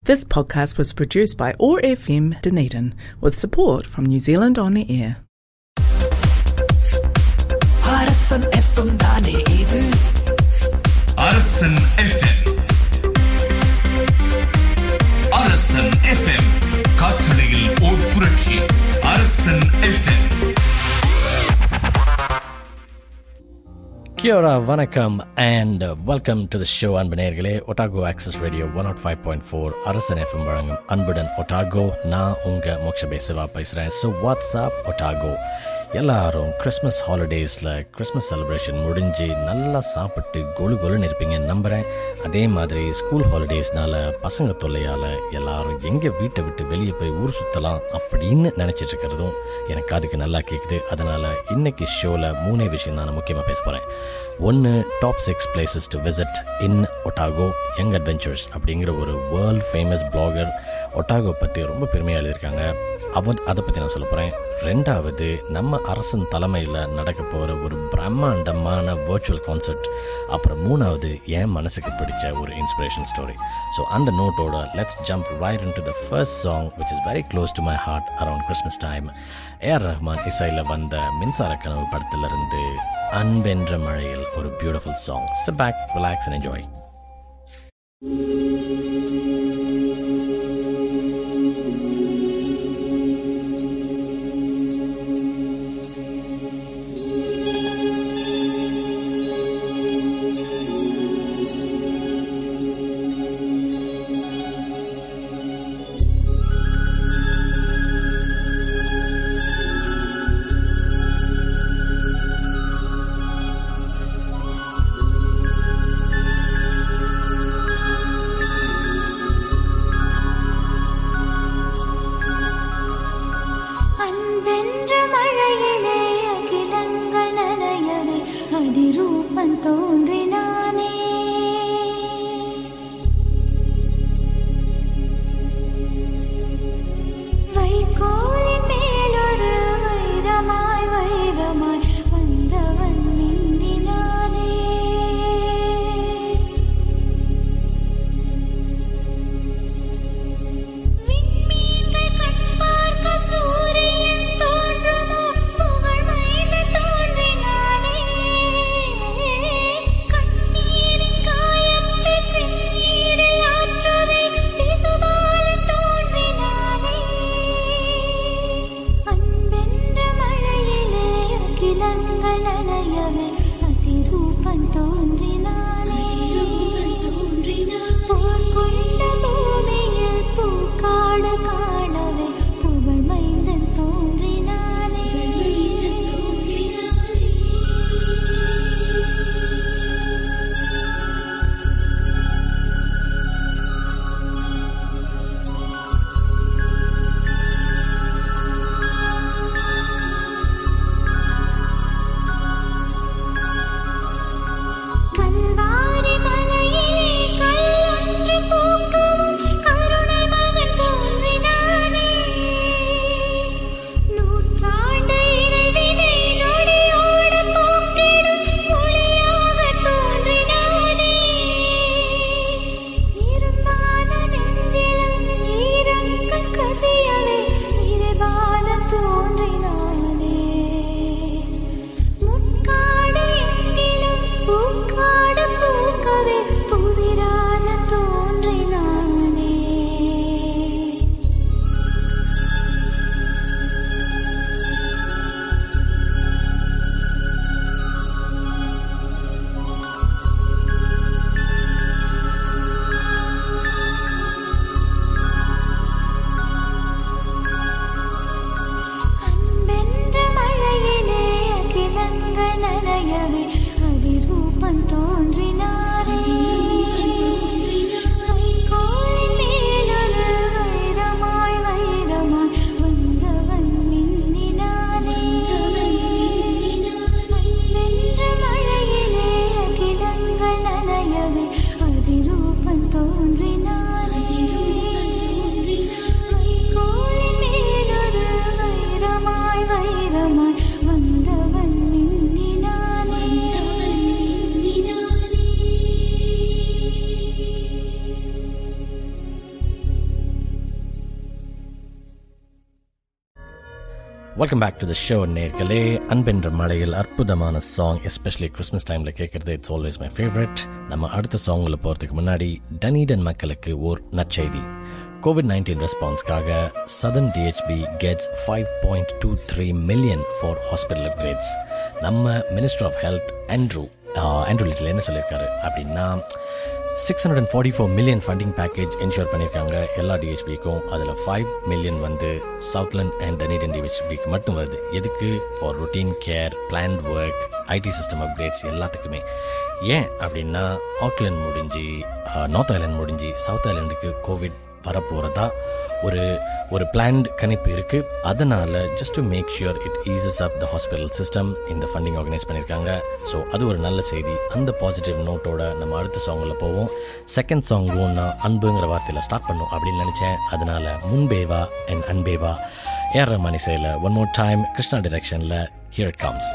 This podcast was produced by OAR FM Dunedin with support from New Zealand On Air. அரசன் FM தானே இது. அரசன் FM. அரசன் FM. காற்றலையில் ஓர் புரட்சி. அரசன் FM. Kia ora, vanakkam, and welcome to the show, அன்பு நேயர்களே. ஒட்டாகோ ஆக்சஸ் ரேடியோ 105.4 அரசன் FM வழங்கும் அன்புடன் ஒட்டாகோ. நான் உங்கள் மோக்ஷபே சிவா பேசுகிறேன். So what's up Otago. எல்லாரும் கிறிஸ்மஸ் ஹாலிடேஸில் கிறிஸ்மஸ் செலிப்ரேஷன் முடிஞ்சு நல்லா சாப்பிட்டு கொலுன்னு இருப்பீங்க நம்புகிறேன். அதே மாதிரி ஸ்கூல் ஹாலிடேஸ்னால பசங்க தொல்லையால் எல்லாரும் எங்கே வீட்டை விட்டு வெளியே போய் ஊர் சுற்றலாம் அப்படின்னு நினச்சிட்டு இருக்கிறதும் எனக்கு அதுக்கு நல்லா கேட்குது. அதனால் இன்னைக்கு ஷோவில் 3 விஷயம் நான் முக்கியமாக பேச போகிறேன். ஒன்று, top 6 places to visit in Otago. Young adventures அப்படிங்கிற ஒரு வேர்ல்ட் ஃபேமஸ் பிளாகர் ஒட்டாகோ பற்றி ரொம்ப பெருமையாக எழுதியிருக்காங்க. அதை பற்றி நான் சொல்ல போகிறேன். 2வது, நம்ம அரசன் தலைமையில் நடக்க போகிற ஒரு பிரம்மாண்டமான வர்ச்சுவல் கான்சர்ட். அப்புறம் 3வது, என் மனசுக்கு பிடிச்ச ஒரு இன்ஸ்பிரேஷன் ஸ்டோரி. ஸோ அந்த நோட்டோட let's jump right into the first song which is very close to my heart around Christmas time. AR Rahman இசையில் வந்த மின்சார கனவு படத்திலிருந்து அன்பென்ற மழையில் ஒரு beautiful song. Sit back, relax and enjoy. Welcome back to the show நேர்களே. அன்பென்ற மழையில் அற்புதமான சாங், எஸ்பெஷலி கிறிஸ்மஸ் டைமில் கேட்குறது இட்ஸ் ஆல்வேஸ் மை ஃபேவரட். நம்ம அடுத்த சாங்கில் போகிறதுக்கு முன்னாடி டனீடன் மக்களுக்கு ஓர் நற்செய்தி. COVID-19 ரெஸ்பான்ஸ்க்காக southern DHB gets 5.23 million for hospital upgrades. நம்ம minister of health Andrew Little என்ன சொல்லியிருக்காரு அப்படின்னா, 644 million ஃபண்டிங் பேக்கேஜ் என்ஷூர் பண்ணியிருக்காங்க எல்லா DHBக்கும். அதில் 5 million வந்து சவுத்லேண்ட் அண்ட் டனீடன் DHBக்கு மட்டும் வருது. எதுக்கு? For routine care, planned work, IT system upgrades எல்லாத்துக்குமே. ஏன் அப்படின்னா, ஆக்லாண்ட் முடிஞ்சு நார்த் ஐலாண்ட் முடிஞ்சு சவுத் ஐலாண்டுக்கு கோவிட் வரப்போகிறதா ஒரு பிளான்ட் கணிப்பு இருக்குது. அதனால் just to make sure it eases up the hospital system இந்த ஃபண்டிங் ஆர்கனைஸ் பண்ணியிருக்காங்க. ஸோ அது ஒரு நல்ல செய்தி. அந்த பாசிட்டிவ் நோட்டோட நம்ம அடுத்த சாங்கில் போவோம். செகண்ட் சாங்கும் நான் அன்புங்கிற வார்த்தையில் ஸ்டார்ட் பண்ணும் அப்படின்னு நினச்சேன். அதனால் முன்பேவா அண்ட் அன்பேவா ஏஆர் ரஹ்மான் இசையில் ஒன் மோர் டைம் கிருஷ்ணா டிரெக்ஷனில் ஹியர் இட் கம்ஸ்.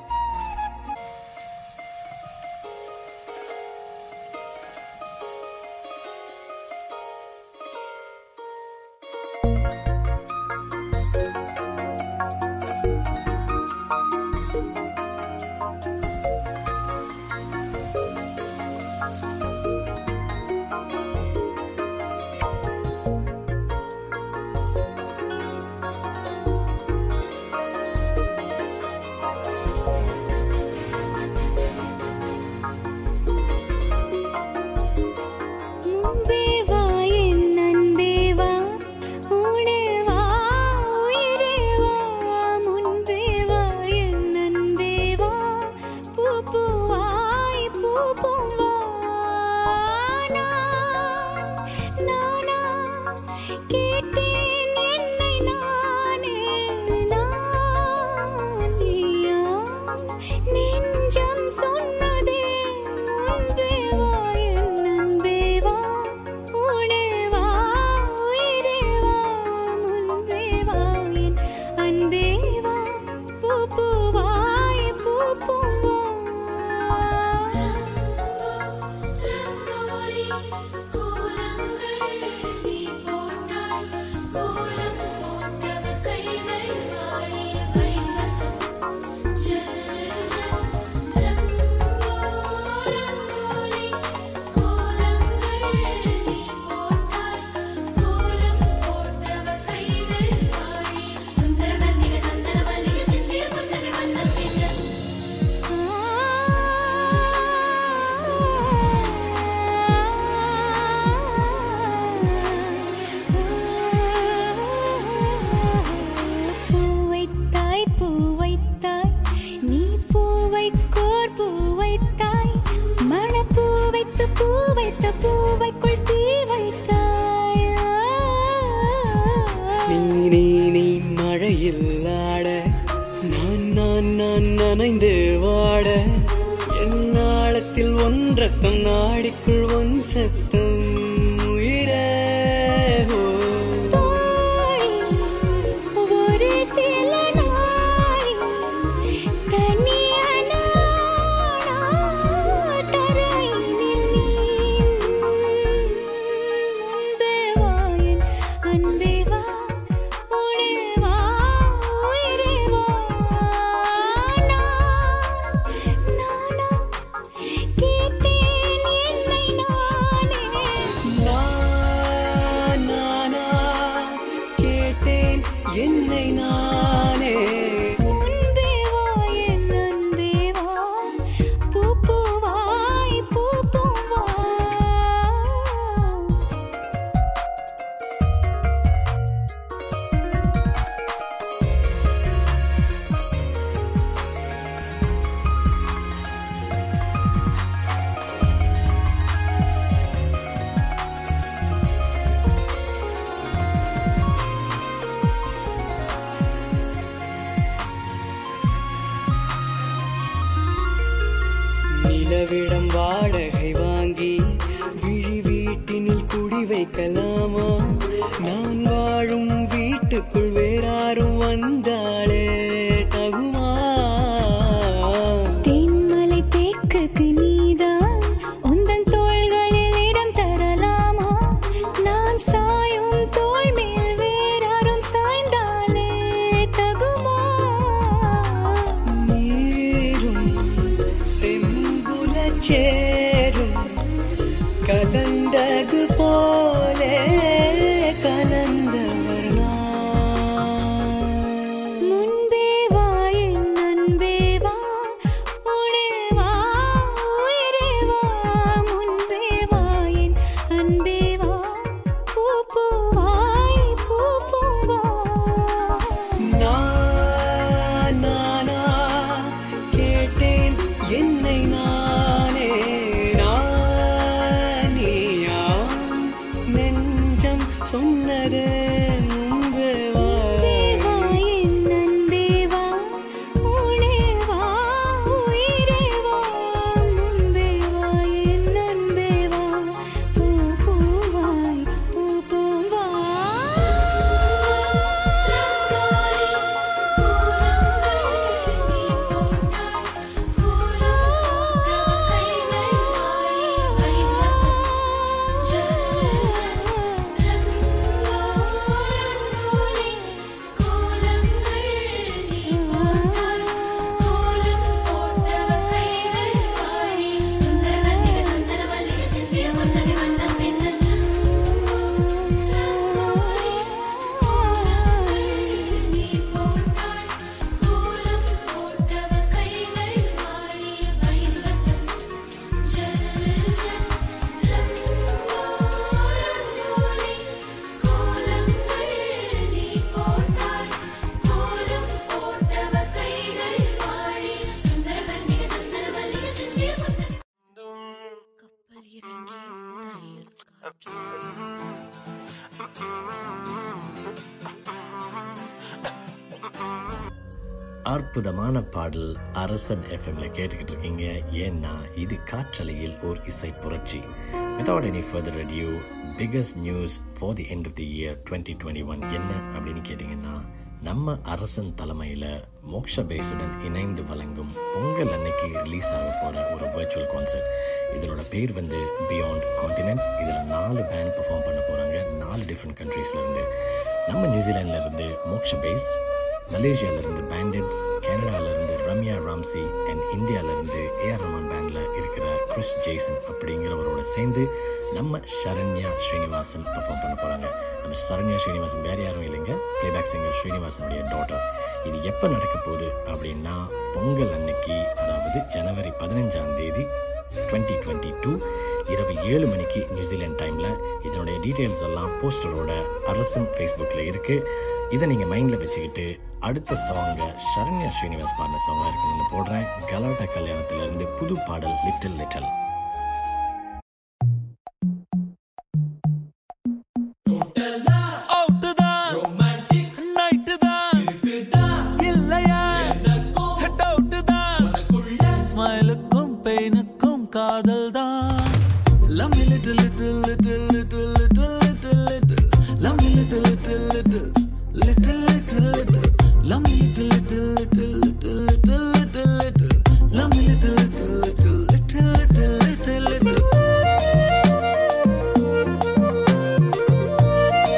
நிலவிடம் வாடகை வாங்கி விழி வீட்டினில் குடி வைக்கலாமா? நான் வாழும் வீட்டுக்குள் வேறாரும் வந்தாளே தகுமா? தென்மலை தேக்குக்கு நீதான் உந்தன் தோள்களில் இடம் தரலாமா? நான் சாயும் தோள் மேல் வேறாரும் சாய்ந்தாலே தகுமா? சொன்னதே முன்பேவா தேவா என் நன்பேவா உனேவா உயிரேவா முன்பேவா என் நன்பேவா பூ பூவாய் பூ பூவாய் அற்புதமான பாடல் அரசன் எஃப்எம்ல கேட்டுக்கிட்டு இருக்கீங்க. ஏன்னா இது காற்றலையில் ஓர் இசை புரட்சி. Without any further ado, biggest news for the end of the year 2021 என்ன அப்படின்னு கேட்டிங்கன்னா, நம்ம அரசன் தலைமையில் மோக்ஷ பேஸுடன் இணைந்து வழங்கும் பொங்கல் அன்னைக்கு ரிலீஸ் ஆக போகிற ஒரு வர்ச்சுவல் கான்சர்ட். இதனோட பேர் வந்து பியாண்ட் கான்டினென்ட்ஸ். இதில் 4 பேண்ட் பெர்ஃபார்ம் பண்ண போகிறாங்க, 4 டிஃப்ரெண்ட் கண்ட்ரீஸ்லேருந்து. நம்ம நியூசிலாண்டிலேருந்து மோக்ஷ பேஸ், மலேசியாவிலிருந்து பேண்டிட்ஸ், கனடாவிலிருந்து ரம்யா ராம்சி அண்ட் இந்தியாவிலிருந்து ஏஆர் ரஹ்மான் பேண்டில் இருக்கிற கிறிஸ் ஜேசன் அப்படிங்கிறவரோட சேர்ந்து நம்ம சரண்யா ஸ்ரீனிவாசன் பெர்ஃபார்ம் பண்ண போகிறாங்க. நம்ம சரண்யா ஸ்ரீனிவாசன் வேறு யாரும் இல்லைங்க, பிளேபேக் சிங்கர் ஸ்ரீனிவாசனுடைய டாட்டர். இது எப்போ நடக்க போகுது அப்படின்னா, பொங்கல் அன்னைக்கு, அதாவது ஜனவரி 15 2022 இரவு 7 மணிக்கு நியூசிலாந்து டைமில். இதனுடைய டீட்டெயில்ஸ் எல்லாம் போஸ்டரோட அரசன் ஃபேஸ்புக்கில் இருக்குது. இதை நீங்கள் மைண்டில் வச்சுக்கிட்டு அடுத்த சாங்கை சரண்யா ஸ்ரீனிவாஸ் பாடின சாங்காக இருக்கணும்னு போடுறேன். கலாட்டா கல்யாணத்திலிருந்து புது பாடல் லிட்டில் லிட்டில். ஸ்மைலுக்கும் பெயினுக்கும் காதல் தான். Love me little little little little little little little. Love me little little little little little little. Love me little little little little little little little. Love me little little little little little little little.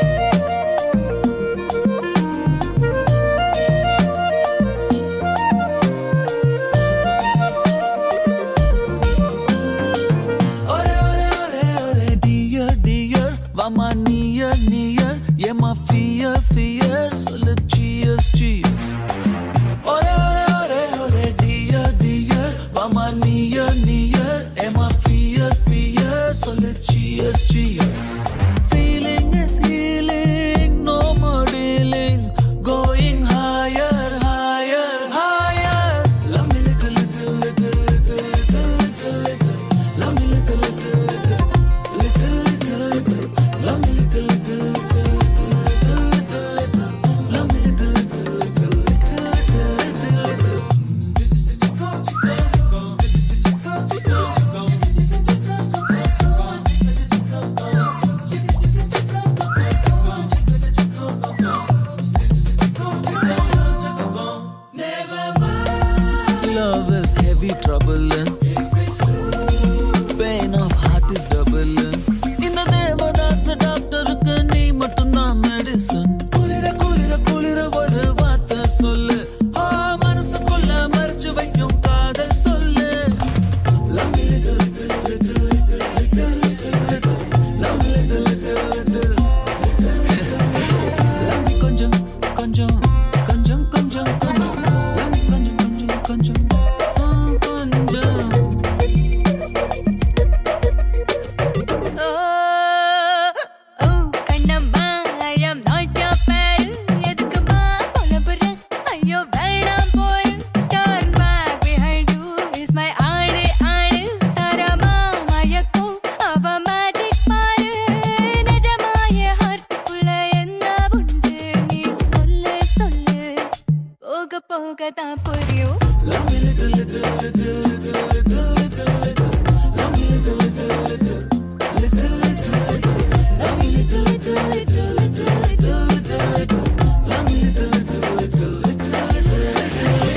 பார்க்கத்தான் புரியும். Love me little, little, little, little, little, little, little. Love me little, little, little, little, little, little. Love me little, little, little, little, little, little, little. Love me little, little, little, little, little, little.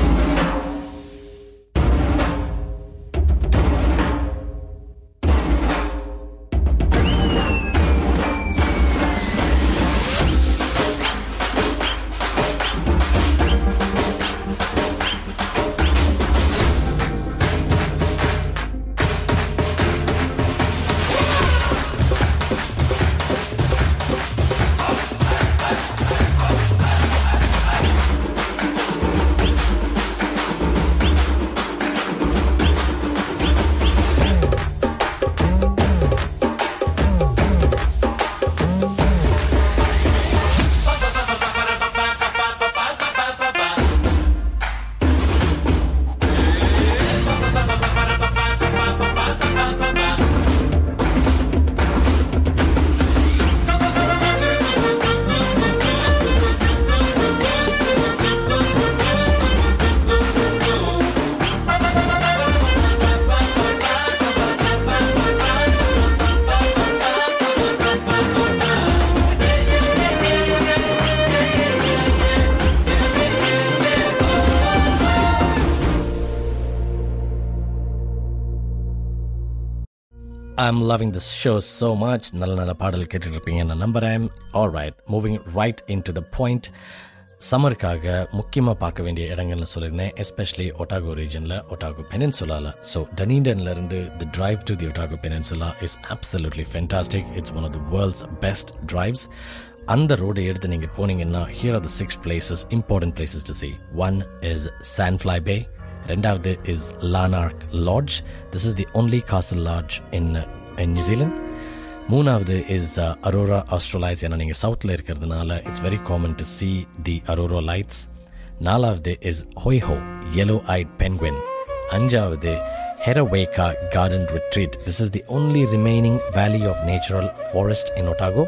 I'm loving this show so much. நல்ல பாடல் கேட்டுட்டு இருப்பீங்க நான் நம்புறேன். Alright, moving right into the point. சம்மருக்காக முக்கியமாக பார்க்க வேண்டிய இடங்கள்னு சொல்லியிருந்தேன், எஸ்பெஷலி ஒட்டாகோ ரீஜனில், ஒட்டாகோ பெனின்சுலாவில். ஸோ டனீடன்லேருந்து the drive to the Otago Peninsula is absolutely fantastic. It's one of the world's best drives. அந்த ரோடை எடுத்து நீங்கள் போனீங்கன்னா here are the 6 places, important places to see. One is Sandfly Bay. ரெண்டாவது is Larnach Lodge. This is the only castle lodge in நியூசிலாண்ட். Zealand is aurora australis. ஏன்னா நீங்கள் சவுத்தில் இருக்கிறதுனால it's very common to see the aurora lights. நாலாவது is hoiho yellow eyed penguin. அஞ்சாவது Hereweka garden retreat. This is the only remaining valley of natural forest in Otago.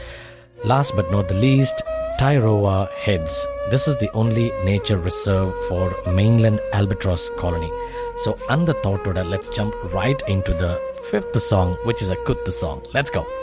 Last but not the least, Tairoa Heads. This is the only nature reserve for mainland albatross colony. So on the thought order, let's jump right into the 5th song, which is a Kuttu song. Let's go.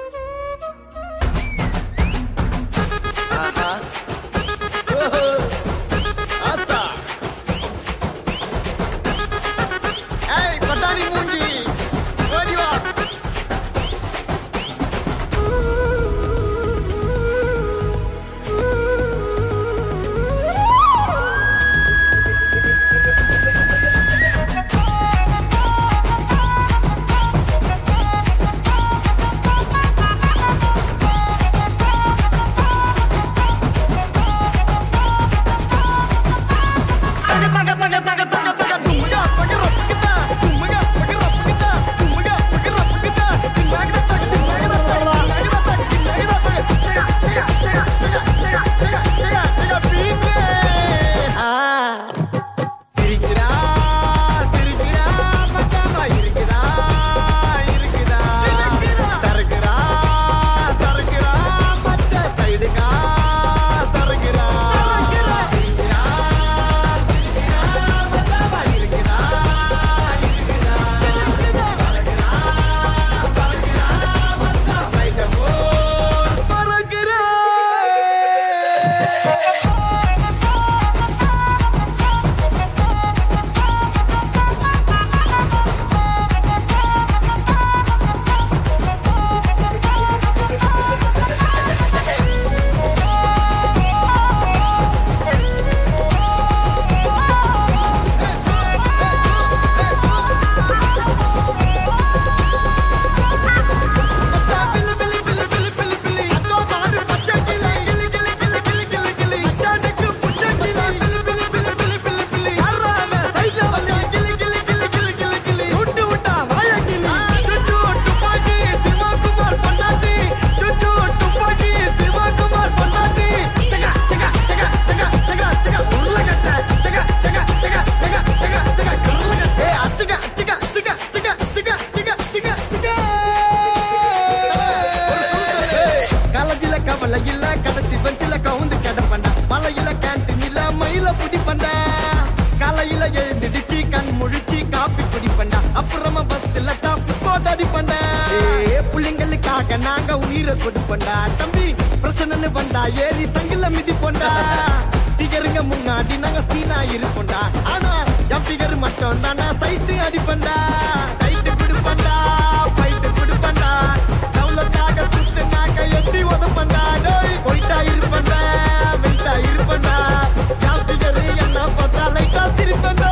மலையில கடத்தி பஞ்சில கவுந்து கிடப்பண்டா, மலையில கேன்டீன்ல மயில புடி பண்டா. உனக்காக நாங்க உயிரை கொடுப்போண்டா தம்பி. பிரச்சனை வந்தா ஏறி சங்கில மிதிப்போண்டா. பிகருங்க முன்னாடி நாங்க சீனா இருப்போண்டா. ஆனா என் பிகர் மட்டும் தானா சைட்டு அடிப்பண்டா. சைட்டு குடுப்பண்டா, பைட்டு குடுப்பண்டா. டவுலக்காக சுத்து நாங்க எப்படி உதப்பண்டா. போயிட்டா இருப்பண்டா, வெயிட்டா இருப்பண்டா. என் பிகர் என்ன பார்த்தா லைட்டா சிரிப்பண்டா.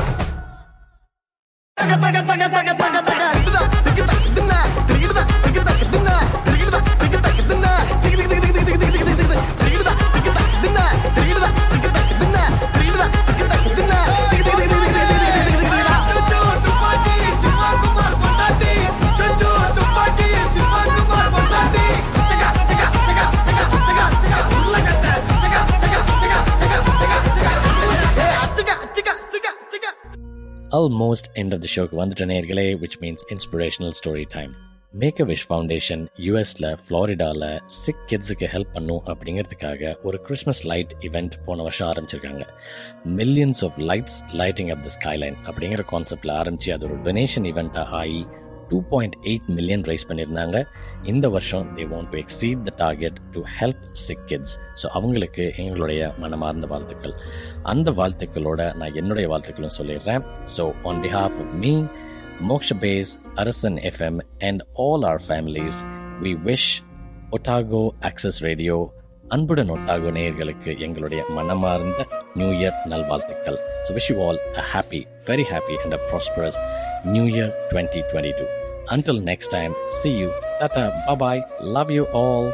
தக தக தக தக தக தக இதுதா திக்கு தக்கு தின்ன திரிகிடுதா திக்கு தக்கு தின்ன திரிகிடுதா திக்கு தக்கு தின்ன திக்கு திக்கு திக்கு திக்கு திக்கு திக்கு திக்கு திரிகிடுதா திக்கு தக்கு தின்ன திரிகிடுதா திக்கு தக்கு தின்ன திரிகிடுதா திக்கு தக்கு தின்ன திக்கு திக்கு திக்கு திக்கு திக்கு துப்பாக்கி சிவகுமார் பொண்டாட்டி செஞ்சு துப்பாக்கி சிவகுமார் பொண்டாட்டி சக சக சக சக சக சக உருளக்கட்ட சக சக சக சக சக சக சக சக சக. Almost end of the show வந்துட்ட நேயர்களே, which means inspirational story time. Make-A-Wish foundation யூஎஸ்ல ஃப்ளாரிடாவில் சிக் கிட்ஸுக்கு ஹெல்ப் பண்ணும் அப்படிங்கிறதுக்காக ஒரு கிறிஸ்மஸ் லைட் இவெண்ட் போன வருஷம் ஆரம்பிச்சிருக்காங்க. Millions of lights lighting up the skyline அப்படிங்கிற கான்செப்டில் ஆரம்பித்து அது ஒரு டொனேஷன் இவெண்ட்டாக ஆகி 2.8 மில்லியன் ரைஸ் பண்ணியிருந்தாங்க. இந்த வருஷம் they want to exceed the target to help sick kids. So அவங்களுக்கு எங்களுடைய மனமார்ந்த வாழ்த்துக்கள். அந்த வாழ்த்துக்களோட நான் என்னுடைய வாழ்த்துக்களும் சொல்லிடுறேன். So on behalf of me, Moksha Base, Arasan FM and all our families, we wish Otago Access Radio அன்புடன் ஒட்டாகோ நேயர்களுக்கு எங்களுடைய மனமார்ந்த நியூ இயர் நல்வாழ்த்துக்கள். So wish you all a happy, very happy and a prosperous New Year 2022. Until next time, see you. Tata, bye-bye. Love you all.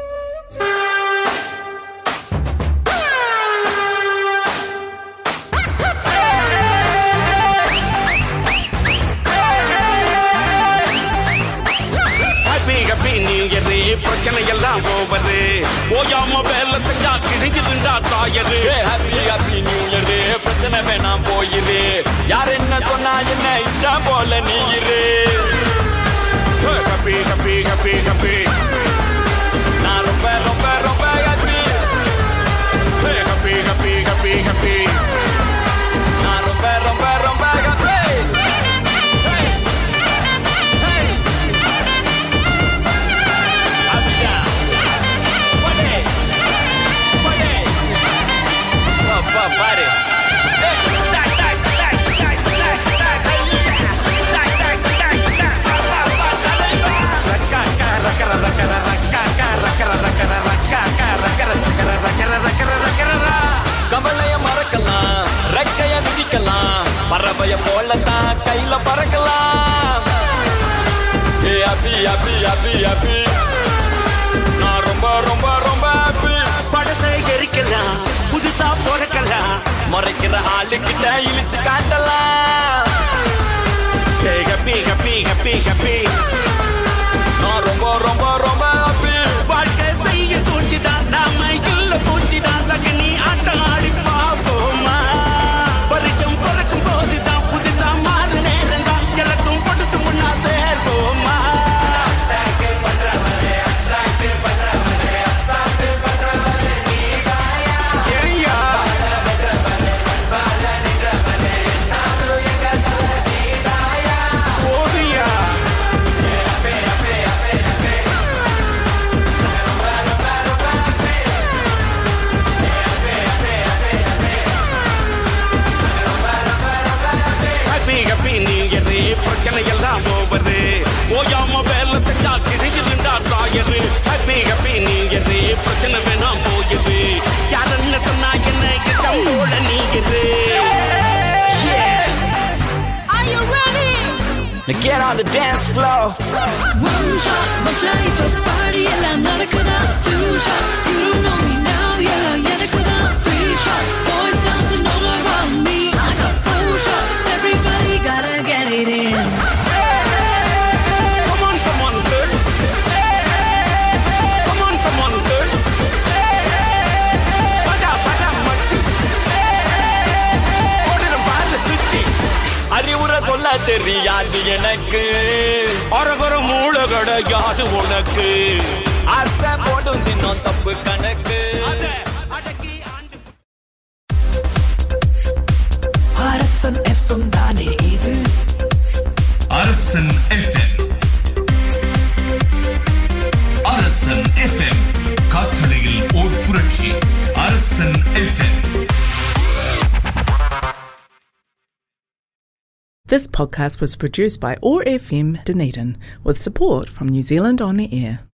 பிரச்சனை எல்லாம் போவது ஓயாம வேலை செஞ்சா கிழிஞ்சிருந்தா தாயது. ஹாப்பி ஹாப்பி நியூ இயர், பிரச்சனை வேணாம் போயிரு. யார் என்ன சொன்னா என்ன இஷ்டம் போல நீ இரு. ஹாப்பி ஹாப்பி ஹாப்பி ஹாப்பி, நான் ரொம்ப ரொம்ப ரொம்ப happy. Happy happy happy happy, நான் ரொம்ப ரொம்ப ரொம்ப ஹாப்பி. Party. கவலைய மறக்கலாம், ரெக்கைய விதிக்கலாம், பறவைய போலத்தான் ஸ்கைல பறக்கலாம். ஹாப்பி ஹாப்பி ஹாப்பி ஹாப்பி, நான் ரொம்ப ரொம்ப ரொம்ப ஹாப்பி. படசை எரிக்கலாம், புதுசா பிறக்கலாம், மறைக்கிற ஆளுக்கிட்ட இழிச்சு காட்டலாம். ஹாப்பி ஹாப்பி ஹாப்பி ஹாப்பி, நான் ரொம்ப ரொம்ப ரொம்ப ஹாப்பி. வாழ்க்கை செய்ய சூழ்ச்சிதான், நாம இல்ல பூச்சிதான். சகனி ஆட்டம் ஆடி பாப்போமா, பரிச்சம் பிறக்கும் போதுதான் புதுசா மாறு நேரம் தான். எல்லாச்சும் பொடுச்சு முன்னா சேர்வோமா. பிரச்சனை எல்லாம் போவது ஓயாம வேலை செஞ்சா கிழிஞ்சிருந்தா தாயது. ஹாப்பி ஹாப்பி நீ எது, பிரச்சனை வேணாம் போயுது. யார் என்ன சொன்னா என்ன இஷ்டம் போல நீ எது. Now get on the dance floor. One shot, one type of party, எல்லாம் நடக்குதா. Two shots, you don't know me now, yeah, எனக்குதா. Three shots, boys dancing all around me. I got four shots, everybody gotta get it in. Come on, girls. Come on, girls. படா மச்சி, ஓடிடும் பால சுச்சி. அறிவுரை சொல்ல தெரியாது எனக்கு, அரகுற மூளை கிடையாது உனக்கு. ஆசை போடும் தினம் தப்பு கணக்கு. அரசன் FM தானே இது. அரசன் FM This podcast was produced by OAR FM Dunedin with support from New Zealand On the Air.